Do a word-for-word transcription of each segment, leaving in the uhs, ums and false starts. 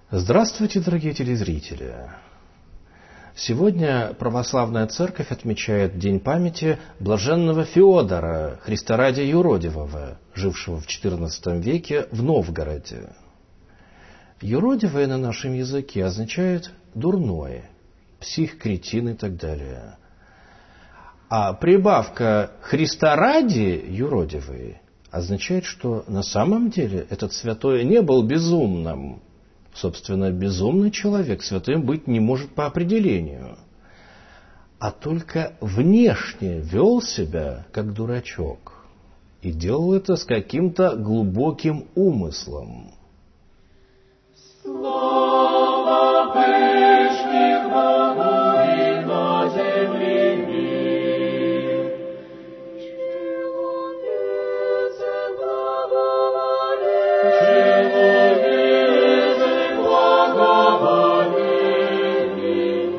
Здравствуйте, дорогие телезрители! Сегодня Православная Церковь отмечает День памяти блаженного Феодора, Христорадия Юродивого, жившего в четырнадцатом веке в Новгороде. Юродивое на нашем языке означает «дурной», «псих», «кретин» и так далее. А прибавка «Христорадий Юродивый» означает, что на самом деле этот святой не был безумным. Собственно, безумный человек святым быть не может по определению, а только внешне вел себя как дурачок и делал это с каким-то глубоким умыслом. Слава пышных Богу и на земле мир. Человеце благоволи, человеце благоволи.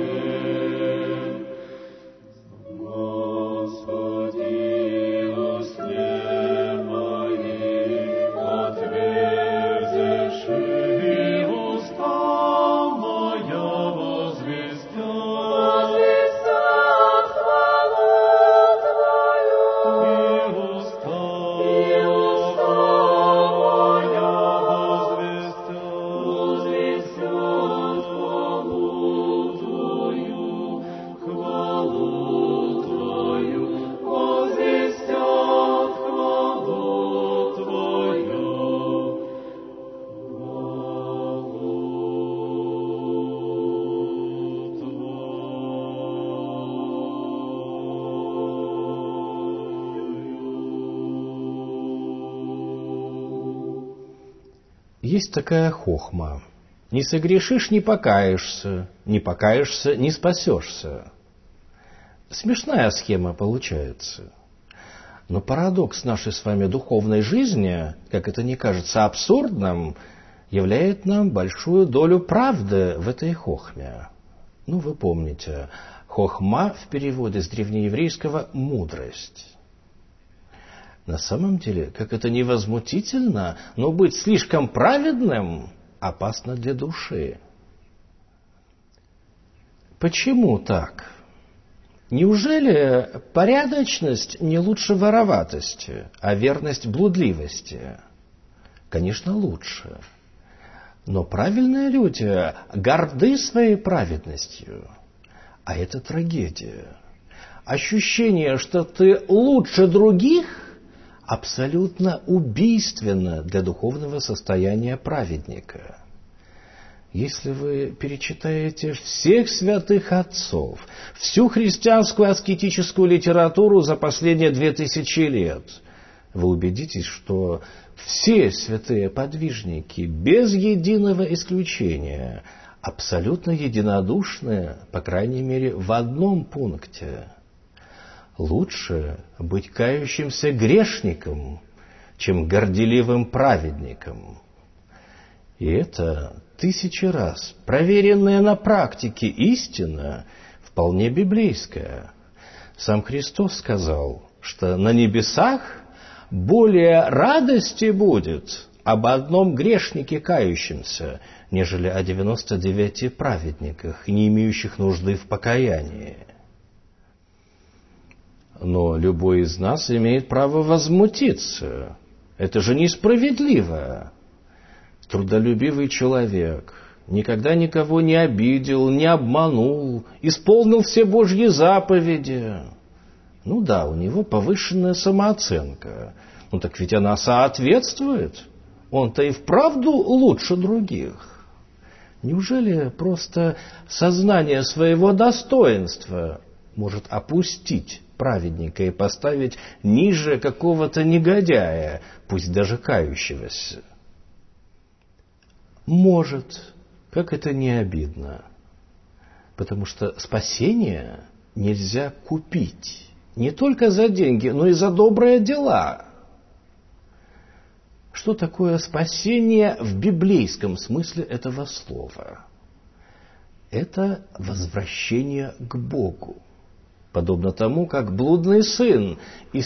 Господи, усне моих отверзеши. Есть такая хохма. Не согрешишь — не покаешься, не покаешься — не спасешься. Смешная схема получается. Но парадокс нашей с вами духовной жизни, как это не кажется абсурдным, являет нам большую долю правды в этой хохме. Ну, вы помните, хохма в переводе с древнееврейского «мудрость». На самом деле, как это не возмутительно, но быть слишком праведным опасно для души. Почему так? Неужели порядочность не лучше вороватости, а верность блудливости? Конечно, лучше. Но правильные люди горды своей праведностью, а это трагедия. Ощущение, что ты лучше других, абсолютно убийственно для духовного состояния праведника. Если вы перечитаете всех святых отцов, всю христианскую аскетическую литературу за последние две тысячи лет, вы убедитесь, что все святые подвижники, без единого исключения, абсолютно единодушны, по крайней мере, в одном пункте. Лучше быть кающимся грешником, чем горделивым праведником. И это тысячи раз проверенная на практике истина, вполне библейская. Сам Христос сказал, что на небесах более радости будет об одном грешнике кающемся, нежели о девяноста девяти праведниках, не имеющих нужды в покаянии. Но любой из нас имеет право возмутиться. Это же несправедливо. Трудолюбивый человек никогда никого не обидел, не обманул, исполнил все Божьи заповеди. Ну да, у него повышенная самооценка. Ну так ведь она соответствует. Он-то и вправду лучше других. Неужели просто сознание своего достоинства может опустить праведника и поставить ниже какого-то негодяя, пусть даже кающегося? Может, как это не обидно. Потому что спасение нельзя купить. Не только за деньги, но и за добрые дела. Что такое спасение в библейском смысле этого слова? Это возвращение к Богу. Подобно тому, как блудный сын,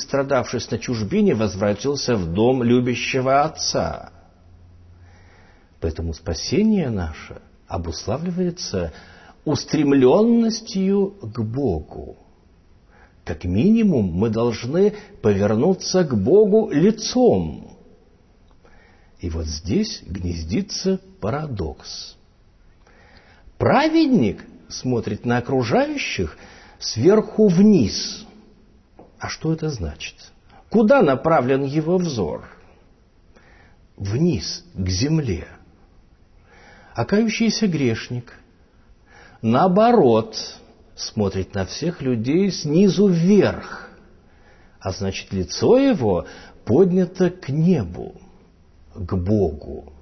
истрадавшись на чужбине, возвратился в дом любящего отца. Поэтому спасение наше обуславливается устремленностью к Богу. Как минимум мы должны повернуться к Богу лицом. И вот здесь гнездится парадокс. Праведник смотрит на окружающих сверху вниз. А что это значит? Куда направлен его взор? Вниз, к земле. А кающийся грешник, наоборот, смотрит на всех людей снизу вверх. А значит, лицо его поднято к небу, к Богу.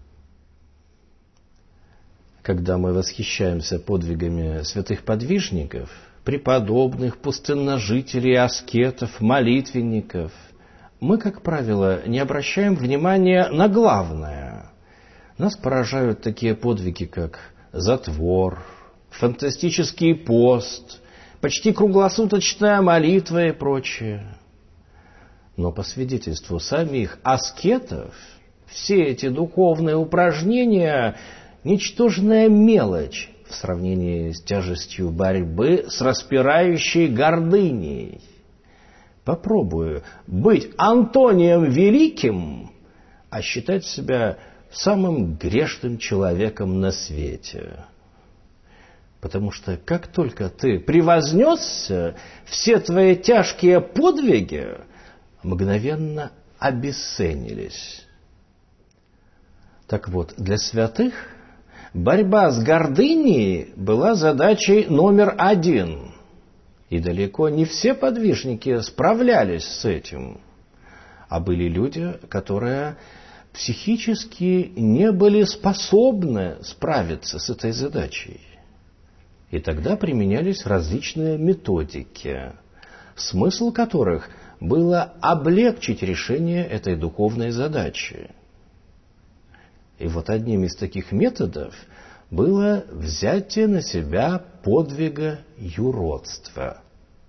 Когда мы восхищаемся подвигами святых подвижников, преподобных, пустынножителей, аскетов, молитвенников, мы, как правило, не обращаем внимания на главное. Нас поражают такие подвиги, как затвор, фантастический пост, почти круглосуточная молитва и прочее. Но по свидетельству самих аскетов, все эти духовные упражнения – ничтожная мелочь в сравнении с тяжестью борьбы с распирающей гордыней. Попробую быть Антонием Великим, а считать себя самым грешным человеком на свете. Потому что как только ты превознесся, все твои тяжкие подвиги мгновенно обесценились. Так вот, для святых борьба с гордыней была задачей номер один. И далеко не все подвижники справлялись с этим. А были люди, которые психически не были способны справиться с этой задачей. И тогда применялись различные методики, смысл которых было облегчить решение этой духовной задачи. И вот одним из таких методов было взятие на себя подвига юродства.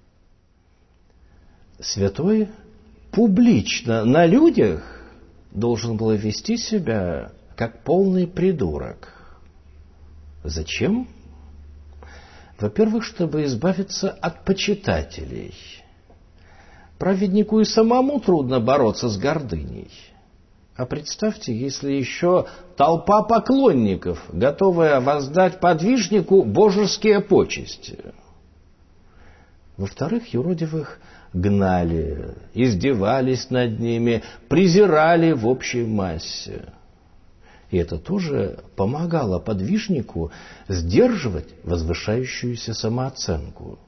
Святой публично на людях должен был вести себя как полный придурок. Зачем? Во-первых, чтобы избавиться от почитателей. Праведнику и самому трудно бороться с гордыней. А представьте, если еще толпа поклонников, готовая воздать подвижнику божеские почести. Во-вторых, юродивых гнали, издевались над ними, презирали в общей массе. И это тоже помогало подвижнику сдерживать возвышающуюся самооценку.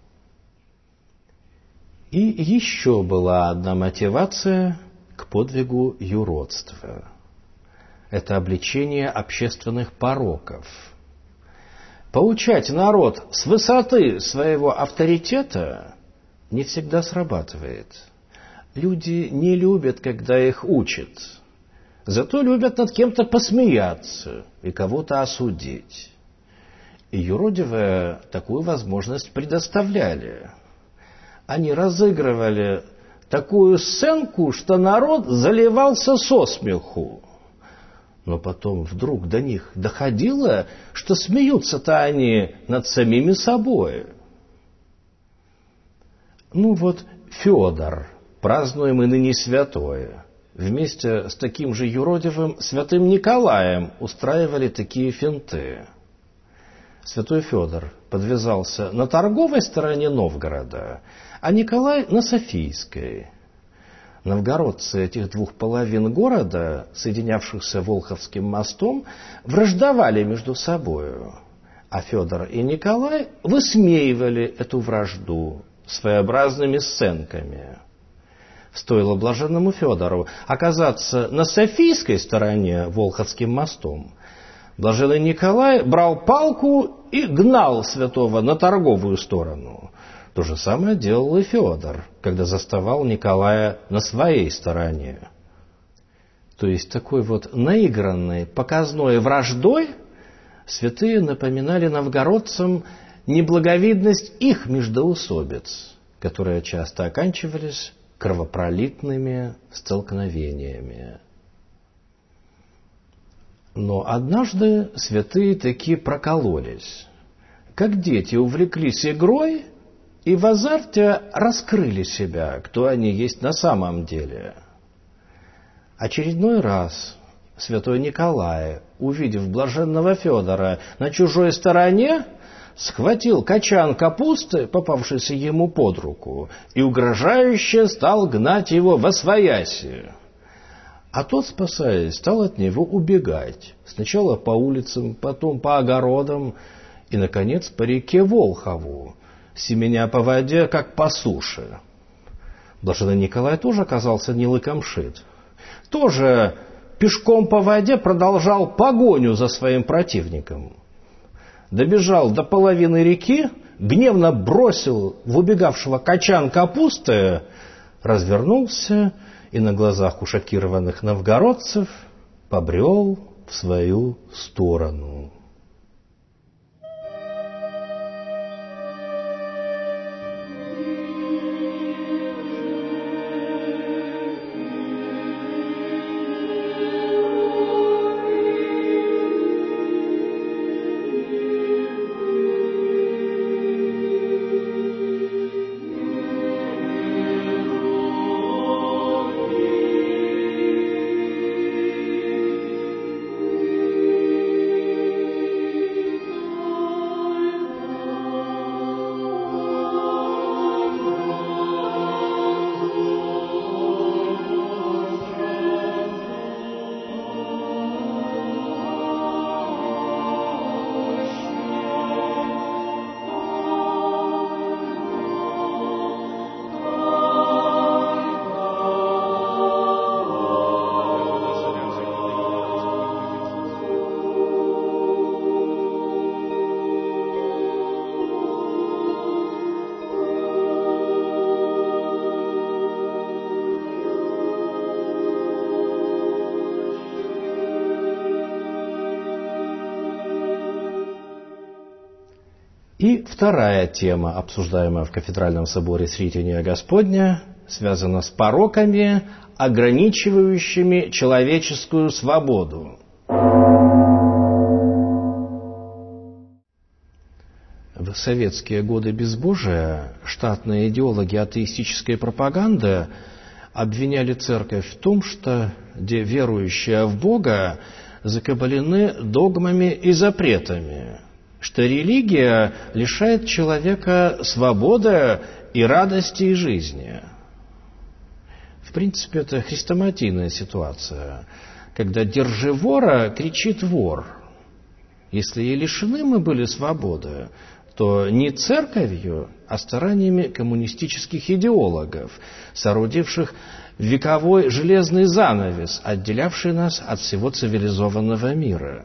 И еще была одна мотивация к подвигу юродства. Это обличение общественных пороков. Поучать народ с высоты своего авторитета не всегда срабатывает. Люди не любят, когда их учат. Зато любят над кем-то посмеяться и кого-то осудить. И юродивые такую возможность предоставляли. Они разыгрывали такую сценку, что народ заливался со смеху. Но потом вдруг до них доходило, что смеются-то они над самими собой. Ну вот Феодор, празднуемый ныне святое, вместе с таким же юродивым святым Николаем устраивали такие финты. Святой Феодор подвязался на торговой стороне Новгорода, а Николай на Софийской. Новгородцы этих двух половин города, соединявшихся Волховским мостом, враждовали между собою, а Федор и Николай высмеивали эту вражду своеобразными сценками. Стоило блаженному Федору оказаться на Софийской стороне Волховским мостом, блаженный Николай брал палку и гнал святого на торговую сторону. То же самое делал и Феодор, когда заставал Николая на своей стороне. То есть такой вот наигранной, показной враждой святые напоминали новгородцам неблаговидность их междоусобиц, которые часто оканчивались кровопролитными столкновениями. Но однажды святые таки прокололись. Как дети увлеклись игрой и в азарте раскрыли себя, кто они есть на самом деле. Очередной раз святой Николай, увидев блаженного Федора на чужой стороне, схватил качан капусты, попавшийся ему под руку, и угрожающе стал гнать его восвояси. А тот, спасаясь, стал от него убегать. Сначала по улицам, потом по огородам и, наконец, по реке Волхову, семеня по воде, как по суше. Блаженный Николай тоже оказался не лыком шит. Тоже пешком по воде продолжал погоню за своим противником. Добежал до половины реки, гневно бросил в убегавшего качан капусты, развернулся и на глазах у шокированных новгородцев побрел в свою сторону. И вторая тема, обсуждаемая в Кафедральном соборе Сретения Господня, связана с пороками, ограничивающими человеческую свободу. В советские годы безбожия штатные идеологи атеистической пропаганды обвиняли церковь в том, что где верующие в Бога закабалены догмами и запретами, что религия лишает человека свободы и радости и жизни. В принципе, это хрестоматийная ситуация, когда «держи вора» кричит вор. Если и лишены мы были свободы, то не церковью, а стараниями коммунистических идеологов, соорудивших вековой железный занавес, отделявший нас от всего цивилизованного мира.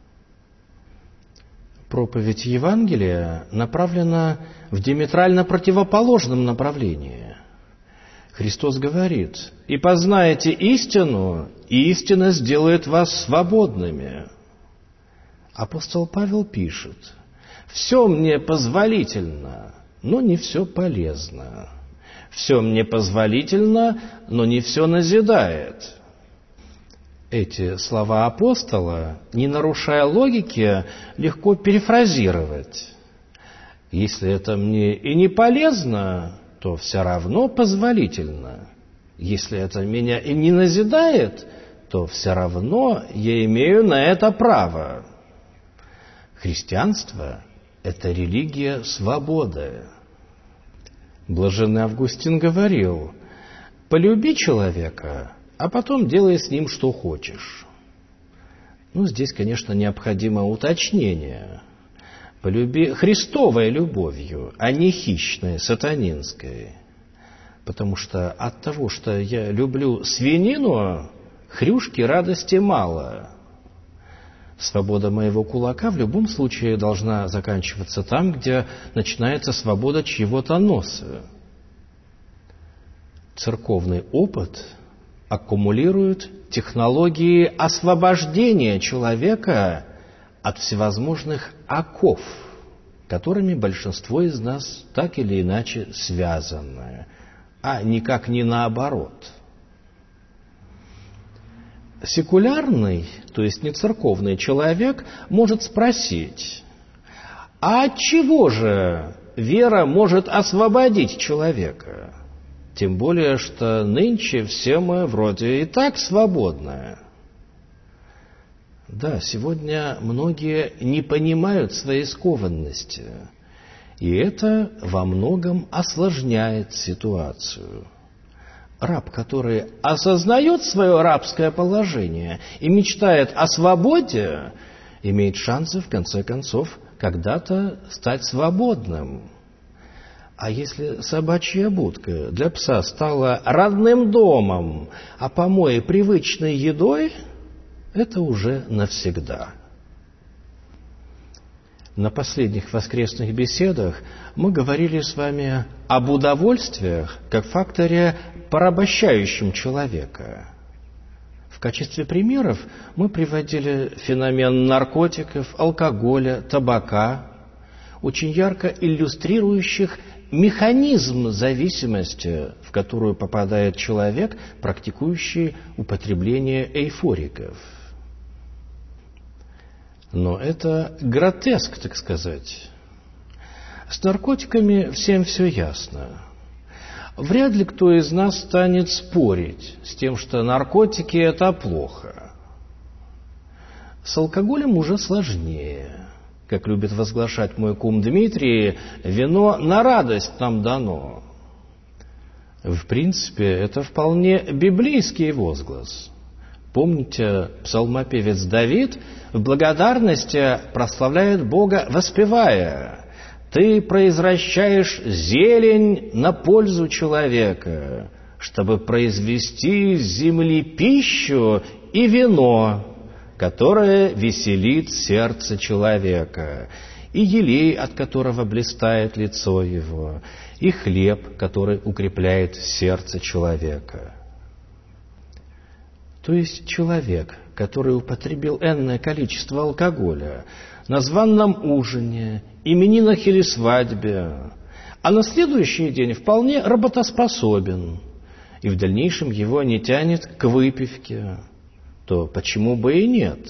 Проповедь Евангелия направлена в диаметрально противоположном направлении. Христос говорит: «И познаете истину, и истина сделает вас свободными». Апостол Павел пишет: «Все мне позволительно, но не все полезно. Все мне позволительно, но не все назидает». Эти слова апостола, не нарушая логики, легко перефразировать. Если это мне и не полезно, то все равно позволительно. Если это меня и не назидает, то все равно я имею на это право. Христианство – это религия свободы. Блаженный Августин говорил: «Полюби человека, а потом делай с ним, что хочешь». Ну, здесь, конечно, необходимо уточнение. Полюби Христовой любовью, а не хищной, сатанинской. Потому что от того, что я люблю свинину, хрюшки радости мало. Свобода моего кулака в любом случае должна заканчиваться там, где начинается свобода чьего-то носа. Церковный опыт аккумулирует технологии освобождения человека от всевозможных оков, которыми большинство из нас так или иначе связаны, а никак не наоборот. Секулярный, то есть не церковный человек, может спросить, а от чего же вера может освободить человека? Тем более, что нынче все мы вроде и так свободны. Да, сегодня многие не понимают своей скованности, и это во многом осложняет ситуацию. Раб, который осознает свое рабское положение и мечтает о свободе, имеет шансы, в конце концов, когда-то стать свободным. А если собачья будка для пса стала родным домом, а помои привычной едой, это уже навсегда. На последних воскресных беседах мы говорили с вами об удовольствиях как факторе, порабощающем человека. В качестве примеров мы приводили феномен наркотиков, алкоголя, табака, очень ярко иллюстрирующих механизм зависимости, в которую попадает человек, практикующий употребление эйфориков. Но это гротеск, так сказать. С наркотиками всем все ясно. Вряд ли кто из нас станет спорить с тем, что наркотики – это плохо. С алкоголем уже сложнее. Как любит возглашать мой кум Дмитрий, вино на радость нам дано. В принципе, это вполне библейский возглас. Помните, псалмопевец Давид в благодарности прославляет Бога, воспевая: «Ты произвращаешь зелень на пользу человека, чтобы произвести из земли пищу и вино, которое веселит сердце человека, и елей, от которого блистает лицо его, и хлеб, который укрепляет сердце человека». То есть человек, который употребил энное количество алкоголя на званном ужине, именинах или свадьбе, а на следующий день вполне работоспособен, и в дальнейшем его не тянет к выпивке, то почему бы и нет?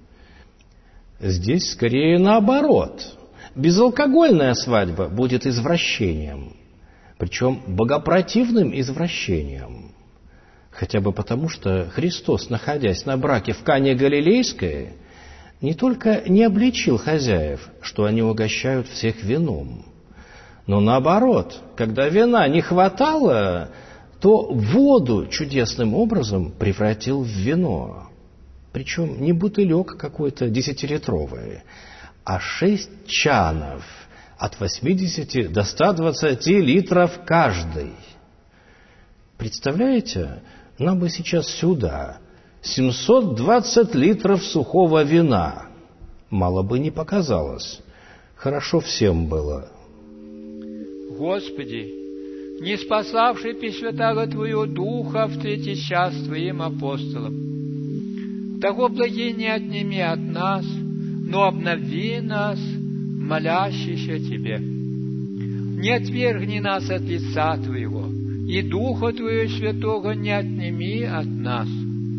Здесь скорее наоборот. Безалкогольная свадьба будет извращением, причем богопротивным извращением. Хотя бы потому, что Христос, находясь на браке в Кане Галилейской, не только не обличил хозяев, что они угощают всех вином, но наоборот, когда вина не хватало, то воду чудесным образом превратил в вино. Причем не бутылек какой-то десятилитровый, а шесть чанов от восьмидесяти до ста двадцати литров каждый. Представляете, нам бы сейчас сюда семьсот двадцать литров сухого вина. Мало бы не показалось. Хорошо всем было. Господи, не спасавший Пресвятаго Твоего Духа в третий час Твоим апостолам, того благи не отними от нас, но обнови нас, молящихся Тебе. Не отвергни нас от лица Твоего, и Духа Твоего Святого не отними от нас.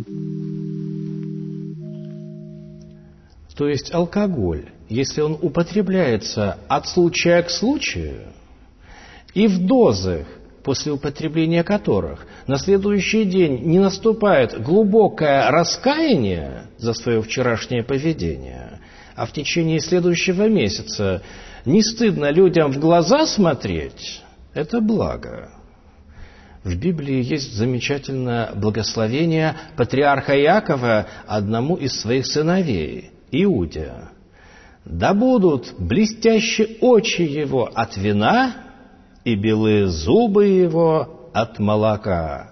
То есть алкоголь, если он употребляется от случая к случаю, и в дозах, после употребления которых на следующий день не наступает глубокое раскаяние за свое вчерашнее поведение, а в течение следующего месяца не стыдно людям в глаза смотреть, это благо. В Библии есть замечательное благословение патриарха Иакова одному из своих сыновей, Иуде. «Да будут блестящие очи его от вина и белые зубы его от молока».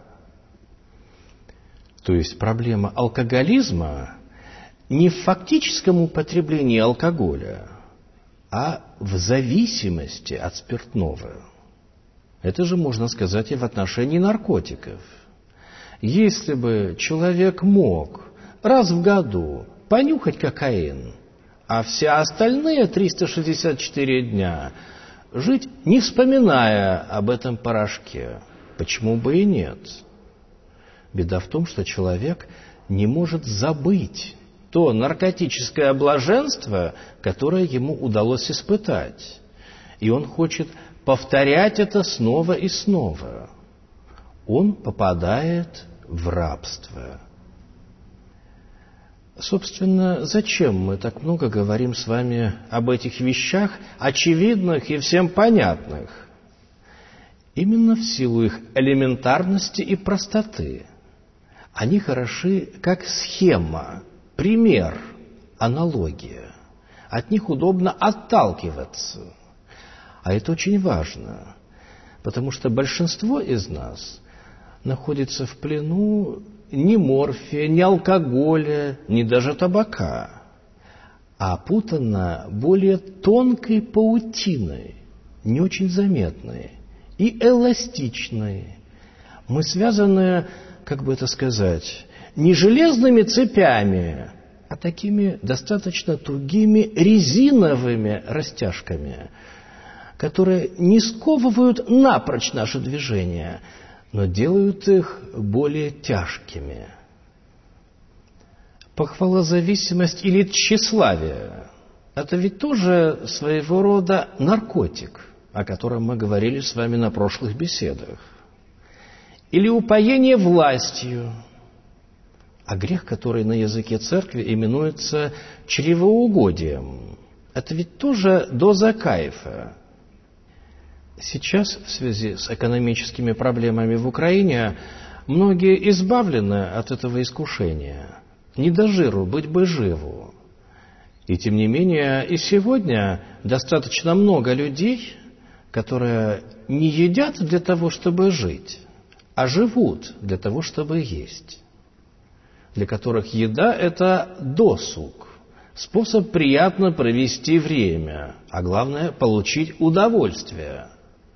То есть проблема алкоголизма не в фактическом употреблении алкоголя, а в зависимости от спиртного. Это же можно сказать и в отношении наркотиков. Если бы человек мог раз в году понюхать кокаин, а все остальные триста шестьдесят четыре дня жить, не вспоминая об этом порошке, почему бы и нет? Беда в том, что человек не может забыть то наркотическое блаженство, которое ему удалось испытать. И он хочет повторять это снова и снова. Он попадает в рабство. Собственно, зачем мы так много говорим с вами об этих вещах, очевидных и всем понятных? Именно в силу их элементарности и простоты. Они хороши как схема, пример, аналогия. От них удобно отталкиваться. А это очень важно, потому что большинство из нас находится в плену ни морфия, ни алкоголя, ни даже табака, а опутана более тонкой паутиной, не очень заметной и эластичной. Мы связаны, как бы это сказать, не железными цепями, а такими достаточно тугими резиновыми растяжками, которые не сковывают напрочь наши движения, но делают их более тяжкими. Похвалозависимость или тщеславие – это ведь тоже своего рода наркотик, о котором мы говорили с вами на прошлых беседах. Или упоение властью, а грех, который на языке церкви именуется чревоугодием, это ведь тоже доза кайфа. Сейчас, в связи с экономическими проблемами в Украине, многие избавлены от этого искушения. Не до жиру, быть бы живу. И тем не менее, и сегодня достаточно много людей, которые не едят для того, чтобы жить, а живут для того, чтобы есть. Для которых еда – это досуг, способ приятно провести время, а главное – получить удовольствие.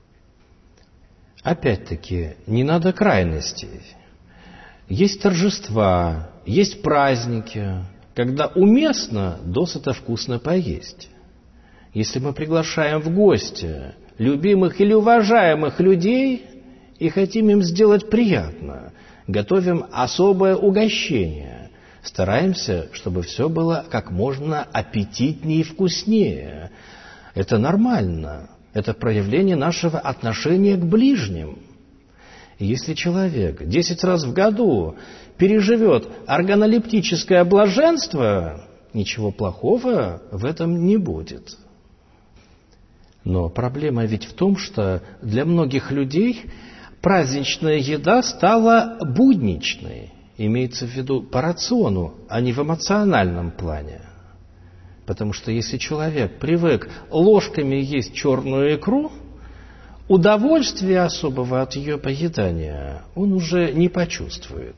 Опять-таки, не надо крайностей. Есть торжества, есть праздники, когда уместно досыта вкусно поесть. Если мы приглашаем в гости любимых или уважаемых людей и хотим им сделать приятно, готовим особое угощение, стараемся, чтобы все было как можно аппетитнее и вкуснее. Это нормально. Это проявление нашего отношения к ближним. И если человек десять раз в году переживет органолептическое блаженство, ничего плохого в этом не будет. Но проблема ведь в том, что для многих людей праздничная еда стала будничной. Имеется в виду по рациону, а не в эмоциональном плане. Потому что если человек привык ложками есть черную икру, удовольствия особого от ее поедания он уже не почувствует.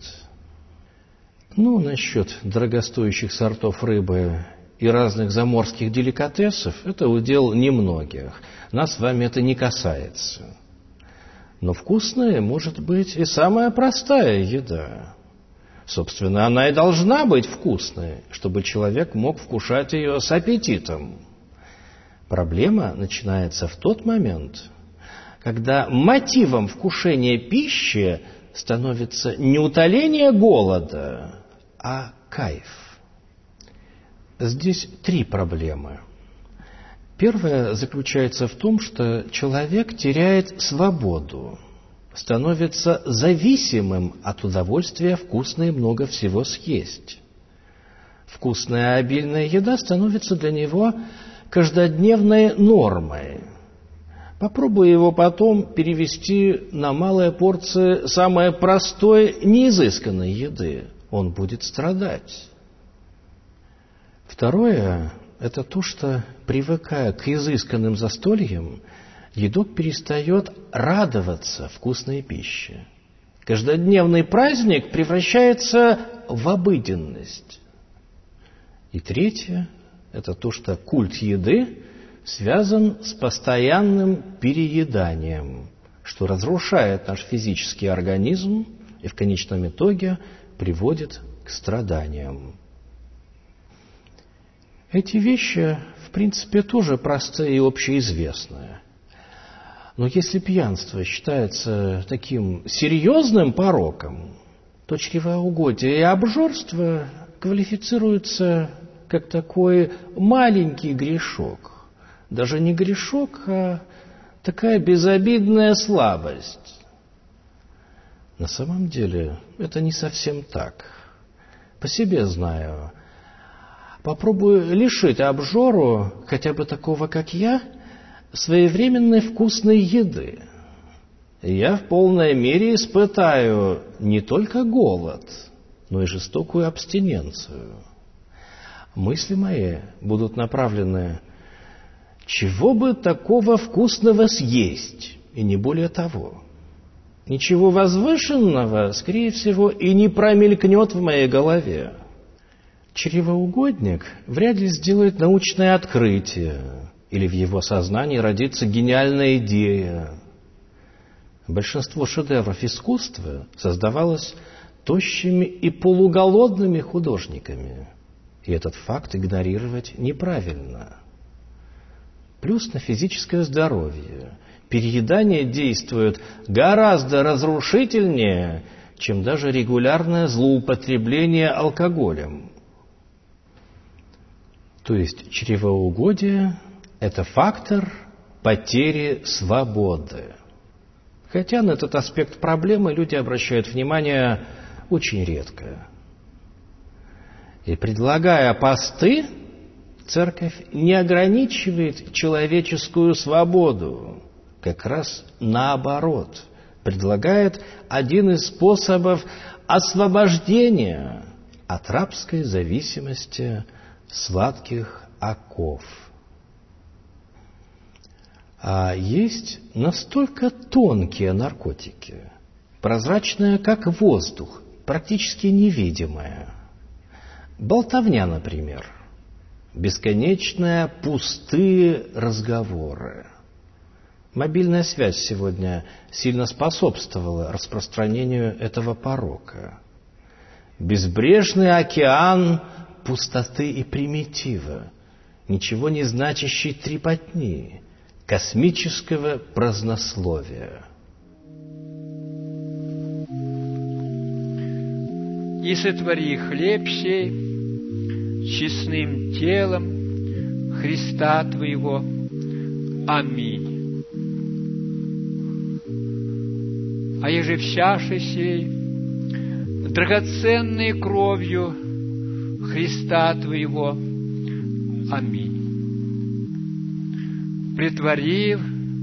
Ну, насчет дорогостоящих сортов рыбы и разных заморских деликатесов, это удел немногих. Нас с вами это не касается. Но вкусная может быть и самая простая еда. Собственно, она и должна быть вкусной, чтобы человек мог вкушать ее с аппетитом. Проблема начинается в тот момент, когда мотивом вкушения пищи становится не утоление голода, а кайф. Здесь три проблемы. Первая заключается в том, что человек теряет свободу, становится зависимым от удовольствия вкусно и много всего съесть. Вкусная обильная еда становится для него каждодневной нормой. Попробуй его потом перевести на малые порции самой простой, неизысканной еды. Он будет страдать. Второе – это то, что, привыкая к изысканным застольям, едок перестает радоваться вкусной пище. Каждодневный праздник превращается в обыденность. И третье – это то, что культ еды связан с постоянным перееданием, что разрушает наш физический организм и в конечном итоге приводит к страданиям. Эти вещи, в принципе, тоже простые и общеизвестные. Но если пьянство считается таким серьезным пороком, то чревоугодие и обжорство квалифицируются как такой маленький грешок. Даже не грешок, а такая безобидная слабость. На самом деле это не совсем так. По себе знаю. Попробую лишить обжору, хотя бы такого, как я, своевременной вкусной еды. Я в полной мере испытаю не только голод, но и жестокую абстиненцию. Мысли мои будут направлены: чего бы такого вкусного съесть, и не более того. Ничего возвышенного, скорее всего, и не промелькнет в моей голове. Чревоугодник вряд ли сделает научное открытие, или в его сознании родится гениальная идея. Большинство шедевров искусства создавалось тощими и полуголодными художниками, и этот факт игнорировать неправильно. Плюс на физическое здоровье. Переедание действует гораздо разрушительнее, чем даже регулярное злоупотребление алкоголем. То есть чревоугодие – это фактор потери свободы. Хотя на этот аспект проблемы люди обращают внимание очень редко. И предлагая посты, Церковь не ограничивает человеческую свободу, как раз наоборот, предлагает один из способов освобождения от рабской зависимости сладких оков. А есть настолько тонкие наркотики, прозрачные, как воздух, практически невидимые. Болтовня, например, бесконечные пустые разговоры. Мобильная связь сегодня сильно способствовала распространению этого порока. Безбрежный океан пустоты и примитива, ничего не значащей трепотни, космического празднословия. «И сотвори хлеб сей честным телом Христа Твоего. Аминь. А еже в чаше сей, драгоценной кровью Христа Твоего. Аминь. Претворив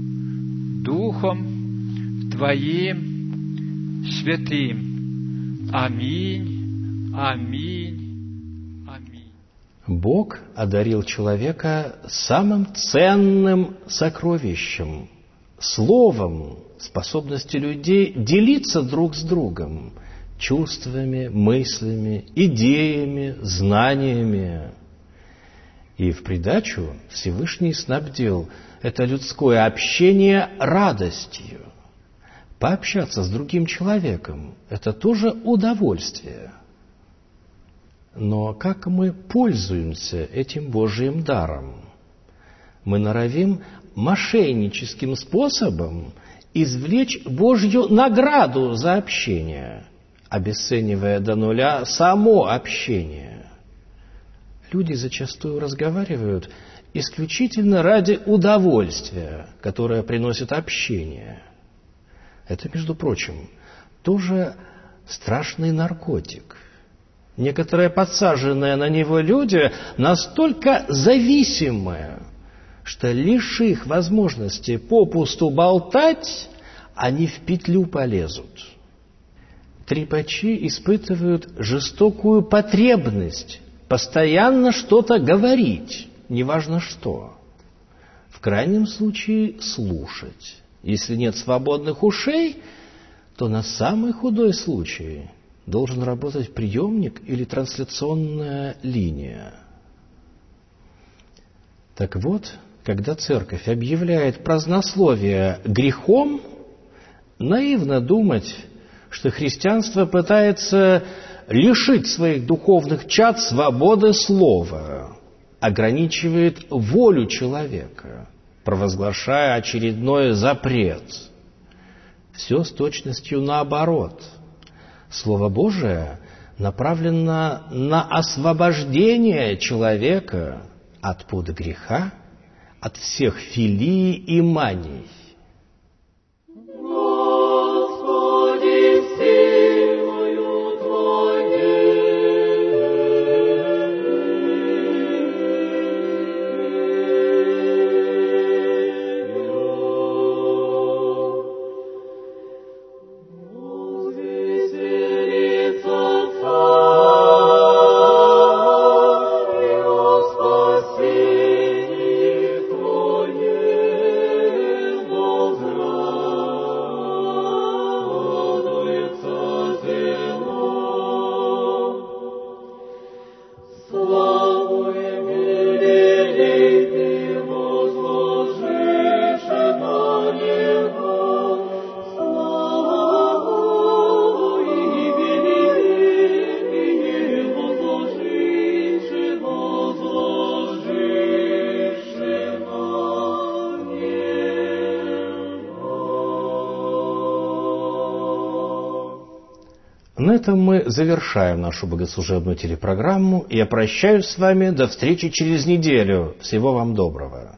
Духом Твоим святым. Аминь, аминь, аминь». Бог одарил человека самым ценным сокровищем – словом, способностью людей делиться друг с другом чувствами, мыслями, идеями, знаниями. И в придачу Всевышний снабдил это людское общение радостью. Пообщаться с другим человеком – это тоже удовольствие. Но как мы пользуемся этим Божьим даром? Мы норовим мошенническим способом извлечь Божью награду за общение, обесценивая до нуля само общение. Люди зачастую разговаривают исключительно ради удовольствия, которое приносит общение. Это, между прочим, тоже страшный наркотик. Некоторые подсаженные на него люди настолько зависимые, что лишь их возможности попусту болтать, они в петлю полезут. Трепачи испытывают жестокую потребность постоянно что-то говорить, неважно что. В крайнем случае слушать. Если нет свободных ушей, то на самый худой случай должен работать приемник или трансляционная линия. Так вот, когда церковь объявляет празднословие грехом, наивно думать, что христианство пытается лишить своих духовных чад свободы слова, ограничивает волю человека, провозглашая очередной запрет. Все с точностью наоборот. Слово Божие направлено на освобождение человека от пут греха, от всех филий и маний. Господи, силою На этом мы завершаем нашу богослужебную телепрограмму. Я прощаюсь с вами до встречи через неделю. Всего вам доброго.